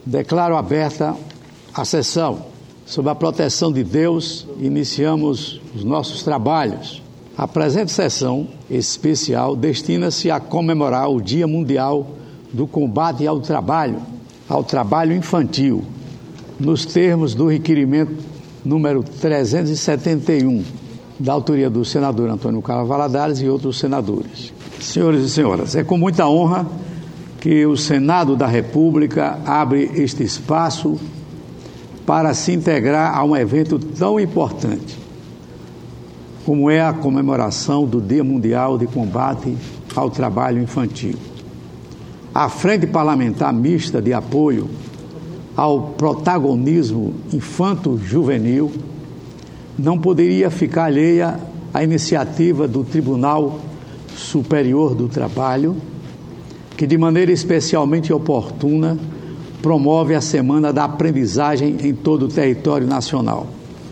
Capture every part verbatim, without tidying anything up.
Declaro aberta a sessão. Sob a proteção de Deus, iniciamos os nossos trabalhos. A presente sessão especial destina-se a comemorar o Dia Mundial do Combate ao Trabalho, ao Trabalho Infantil, nos termos do requerimento número trezentos e setenta e um, da autoria do senador Antônio Carlos Valadares e outros senadores. Senhores e senhoras, é com muita honra que o Senado da República abre este espaço para se integrar a um evento tão importante, como é a comemoração do Dia Mundial de Combate ao Trabalho Infantil. A Frente Parlamentar Mista de Apoio ao Protagonismo Infanto-Juvenil não poderia ficar alheia à iniciativa do Tribunal Superior do Trabalho, que de maneira especialmente oportuna promove a Semana da Aprendizagem em todo o território nacional.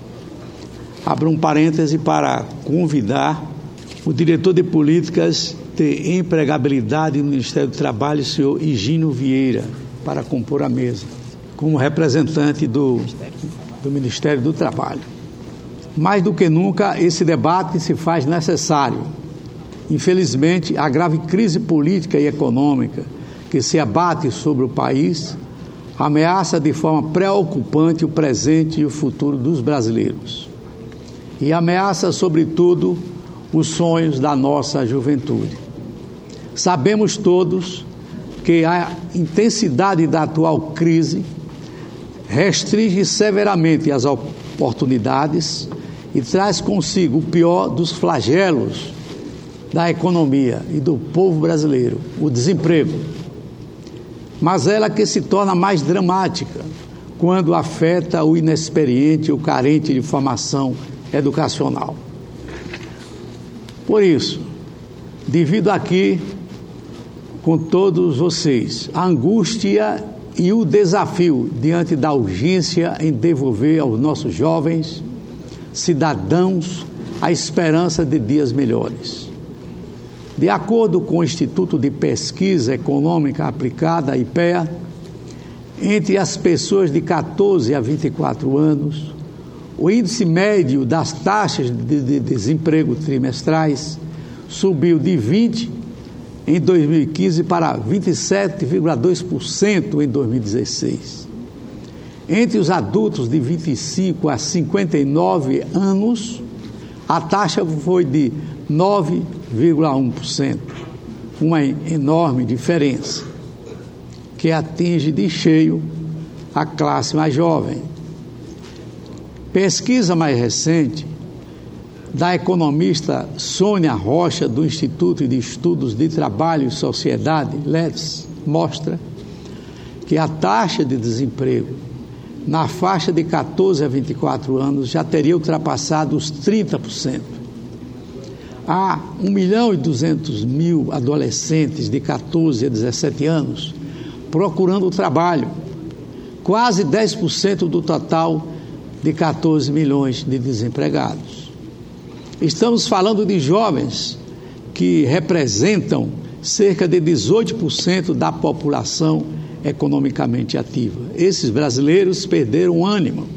Abro um parêntese para convidar o diretor de Políticas de Empregabilidade no Ministério do Trabalho, o senhor Higínio Vieira, para compor a mesa, como representante do, do Ministério do Trabalho. Mais do que nunca, esse debate se faz necessário. Infelizmente, a grave crise política e econômica que se abate sobre o país ameaça de forma preocupante o presente e o futuro dos brasileiros. E ameaça, sobretudo, os sonhos da nossa juventude. Sabemos todos que a intensidade da atual crise restringe severamente as oportunidades e traz consigo o pior dos flagelos da economia e do povo brasileiro, o desemprego. Mas ela que se torna mais dramática quando afeta o inexperiente e o carente de formação educacional. Por isso, divido aqui com todos vocês a angústia e o desafio diante da urgência em devolver aos nossos jovens cidadãos a esperança de dias melhores. De acordo com o Instituto de Pesquisa Econômica Aplicada, I P E A, entre as pessoas de catorze a vinte e quatro anos, o índice médio das taxas de, de desemprego trimestrais subiu de vinte em dois mil e quinze para vinte e sete vírgula dois por cento em dois mil e dezesseis. Entre os adultos de vinte e cinco a cinquenta e nove anos, a taxa foi de nove vírgula um por cento, uma enorme diferença, que atinge de cheio a classe mais jovem. Pesquisa mais recente da economista Sônia Rocha, do Instituto de Estudos de Trabalho e Sociedade, L E T S, mostra que a taxa de desemprego na faixa de catorze a vinte e quatro anos já teria ultrapassado os trinta por cento. Há um milhão e duzentos mil adolescentes de catorze a dezessete anos procurando trabalho, quase dez por cento do total de catorze milhões de desempregados. Estamos falando de jovens que representam cerca de dezoito por cento da população economicamente ativa. Esses brasileiros perderam o ânimo.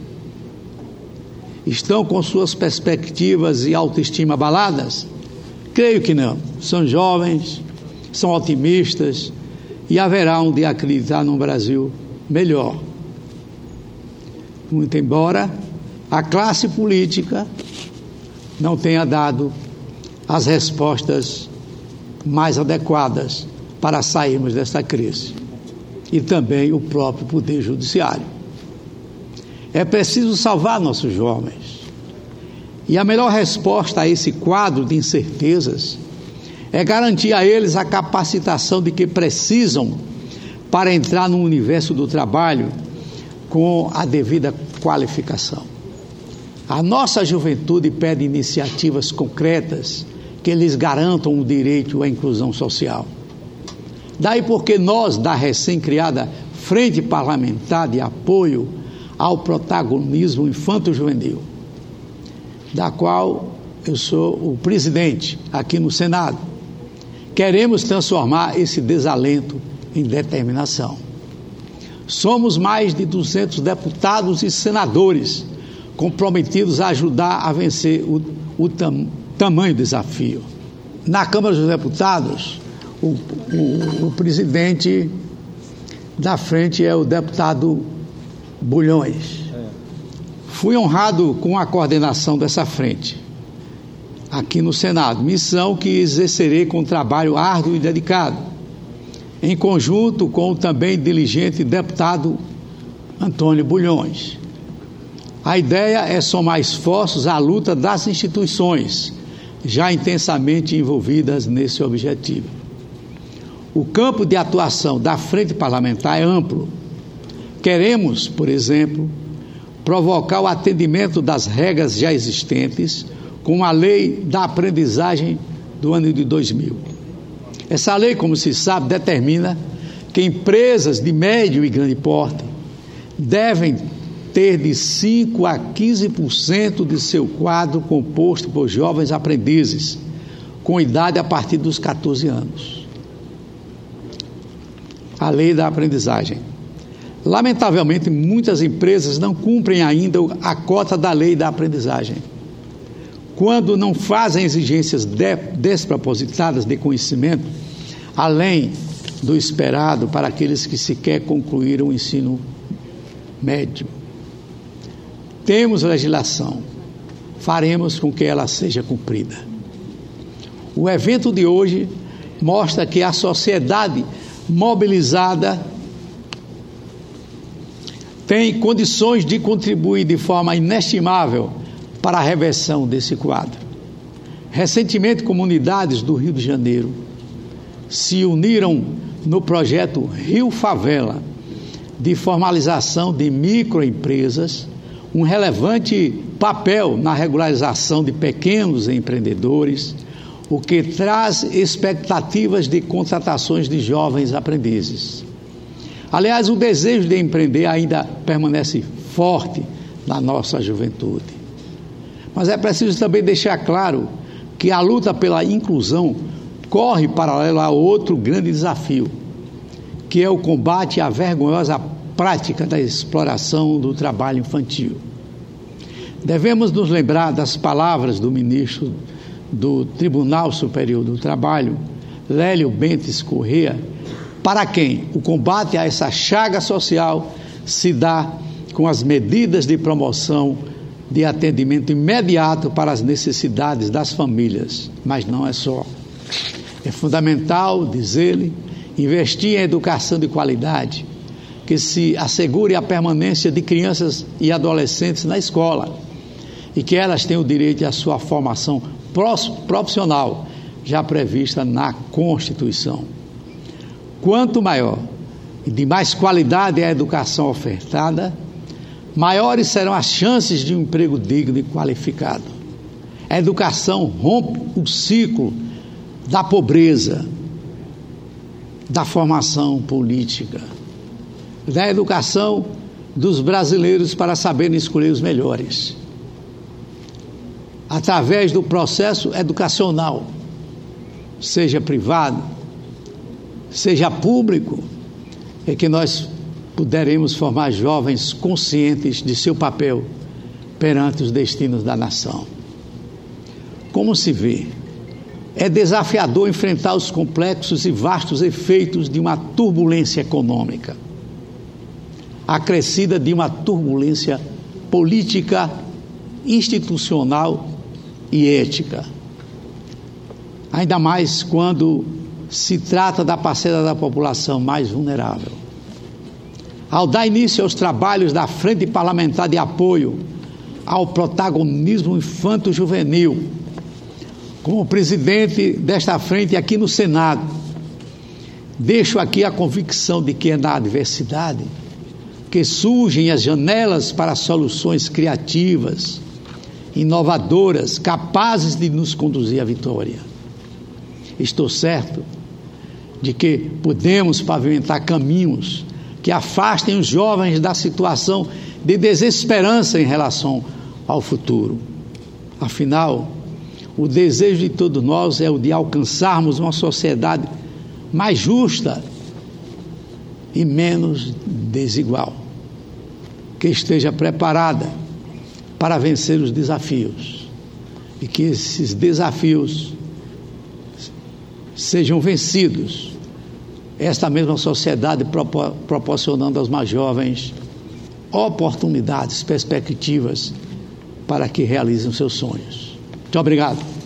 Estão com suas perspectivas e autoestima abaladas? Creio que não. São jovens, são otimistas e haverá um dia acreditar num Brasil melhor. Muito embora a classe política não tenha dado as respostas mais adequadas para sairmos desta crise, e também o próprio Poder Judiciário. É preciso salvar nossos jovens, e a melhor resposta a esse quadro de incertezas é garantir a eles a capacitação de que precisam para entrar no universo do trabalho com a devida qualificação. A nossa juventude pede iniciativas concretas que lhes garantam o direito à inclusão social. Daí porque nós, da recém-criada Frente Parlamentar de Apoio ao Protagonismo Infanto-Juvenil, da qual eu sou o presidente aqui no Senado, queremos transformar esse desalento em determinação. Somos mais de duzentos deputados e senadores comprometidos a ajudar a vencer o, o tam, tamanho desafio. Na Câmara dos Deputados, o, o, o presidente da frente é o deputado Bulhões. Fui honrado com a coordenação dessa frente aqui no Senado, missão que exercerei com trabalho árduo e dedicado, em conjunto com o também diligente deputado Antônio Bulhões. A ideia é somar esforços à luta das instituições, já intensamente envolvidas nesse objetivo. O campo de atuação da frente parlamentar é amplo. Queremos, por exemplo, provocar o atendimento das regras já existentes com a lei da aprendizagem do ano de dois mil. Essa lei, como se sabe, determina que empresas de médio e grande porte devem ter de cinco a quinze por cento de seu quadro composto por jovens aprendizes, com idade a partir dos catorze anos. A lei da aprendizagem. Lamentavelmente, muitas empresas não cumprem ainda a cota da lei da aprendizagem. Quando não fazem exigências de, despropositadas de conhecimento, além do esperado para aqueles que sequer concluíram o ensino médio. Temos legislação, faremos com que ela seja cumprida. O evento de hoje mostra que a sociedade mobilizada tem condições de contribuir de forma inestimável para a reversão desse quadro. Recentemente, comunidades do Rio de Janeiro se uniram no projeto Rio Favela, de formalização de microempresas, um relevante papel na regularização de pequenos empreendedores, o que traz expectativas de contratações de jovens aprendizes. Aliás, o desejo de empreender ainda permanece forte na nossa juventude. Mas é preciso também deixar claro que a luta pela inclusão corre paralelo a outro grande desafio, que é o combate à vergonhosa prática da exploração do trabalho infantil. Devemos nos lembrar das palavras do ministro do Tribunal Superior do Trabalho, Lélio Bentes Corrêa, para quem o combate a essa chaga social se dá com as medidas de promoção de atendimento imediato para as necessidades das famílias, mas não é só. É fundamental, diz ele, investir em educação de qualidade, que se assegure a permanência de crianças e adolescentes na escola e que elas tenham o direito à sua formação profissional, já prevista na Constituição. Quanto maior e de mais qualidade é a educação ofertada, maiores serão as chances de um emprego digno e qualificado. A educação rompe o ciclo da pobreza, da formação política, da educação dos brasileiros para saberem escolher os melhores. Através do processo educacional, seja privado, seja público, é que nós poderemos formar jovens conscientes de seu papel perante os destinos da nação. Como se vê, é desafiador enfrentar os complexos e vastos efeitos de uma turbulência econômica, acrescida de uma turbulência política, institucional e ética. Ainda mais quando se trata da parcela da população mais vulnerável. Ao dar início aos trabalhos da Frente Parlamentar de Apoio ao Protagonismo Infanto-Juvenil, como presidente desta frente aqui no Senado, deixo aqui a convicção de que é na adversidade que surgem as janelas para soluções criativas, inovadoras, capazes de nos conduzir à vitória. Estou certo de que podemos pavimentar caminhos que afastem os jovens da situação de desesperança em relação ao futuro. Afinal, o desejo de todos nós é o de alcançarmos uma sociedade mais justa e menos desigual, que esteja preparada para vencer os desafios e que esses desafios sejam vencidos, esta mesma sociedade propor- proporcionando aos mais jovens oportunidades, perspectivas para que realizem os seus sonhos. Muito obrigado.